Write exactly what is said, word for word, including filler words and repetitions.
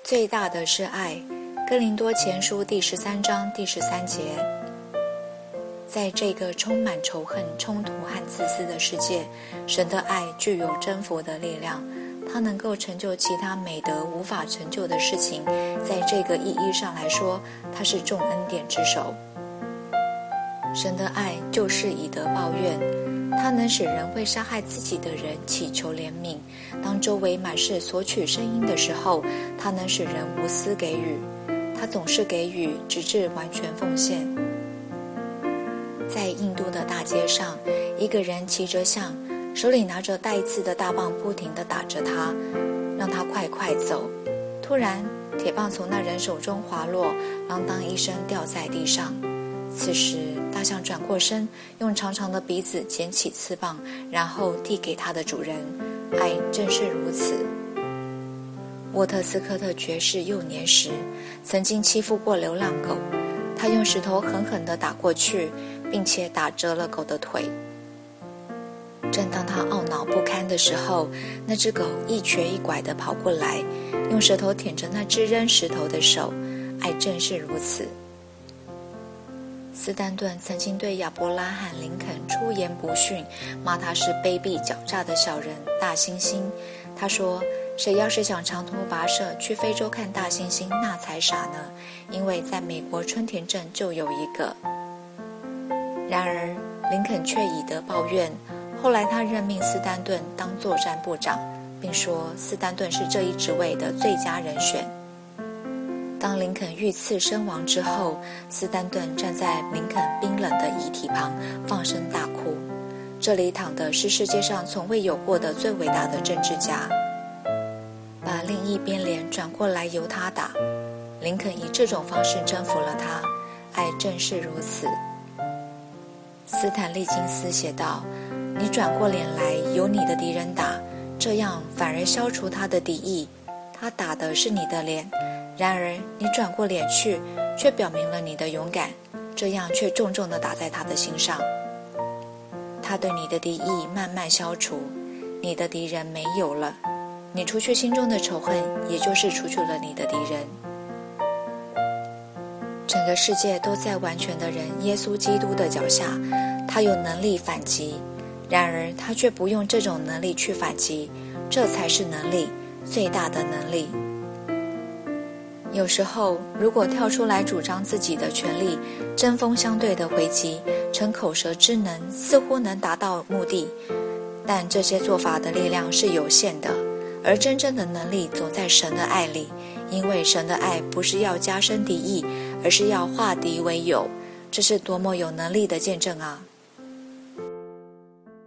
最大的是爱。哥林多前书第十三章第十三节。在这个充满仇恨、冲突和自私的世界，神的爱具有征服的力量，它能够成就其他美德无法成就的事情。在这个意义上来说，它是众恩典之首。神的爱就是以德报怨，它能使人为杀害自己的人祈求怜悯。当周围满是索取声音的时候，它能使人无私给予。他总是给予，直至完全奉献。在印度的大街上，一个人骑着象，手里拿着带刺的大棒，不停地打着他，让他快快走。突然，铁棒从那人手中滑落，啷当一声掉在地上。此时，大象转过身，用长长的鼻子捡起刺棒，然后递给他的主人。爱正是如此。沃特斯科特爵士幼年时曾经欺负过流浪狗，他用石头狠狠地打过去，并且打折了狗的腿。正当他懊恼不堪的时候，那只狗一瘸一拐地跑过来，用舌头舔着那只扔石头的手。爱正是如此。斯丹顿曾经对亚伯拉罕·林肯出言不逊，骂他是卑鄙狡诈的小人、大猩猩。他说，谁要是想长途跋涉去非洲看大猩猩，那才傻呢，因为在美国春田镇就有一个。然而林肯却以德报怨，后来他任命斯丹顿当作战部长，并说斯丹顿是这一职位的最佳人选。当林肯遇刺身亡之后，斯丹顿站在林肯冰冷的遗体旁放声大哭。这里躺的是世界上从未有过的最伟大的政治家。把另一边脸转过来由他打，林肯以这种方式征服了他。爱正是如此。斯坦利金斯写道，你转过脸来由你的敌人打，这样反而消除他的敌意。他打的是你的脸，然而你转过脸去，却表明了你的勇敢，这样却重重地打在他的心上。他对你的敌意慢慢消除，你的敌人没有了，你除去心中的仇恨，也就是除去了你的敌人。整个世界都在完全的人耶稣基督的脚下，他有能力反击，然而他却不用这种能力去反击，这才是能力，最大的能力。有时候如果跳出来主张自己的权利，针锋相对的回击，逞口舌之能，似乎能达到目的，但这些做法的力量是有限的，而真正的能力总在神的爱里，因为神的爱不是要加深敌意，而是要化敌为友。这是多么有能力的见证啊！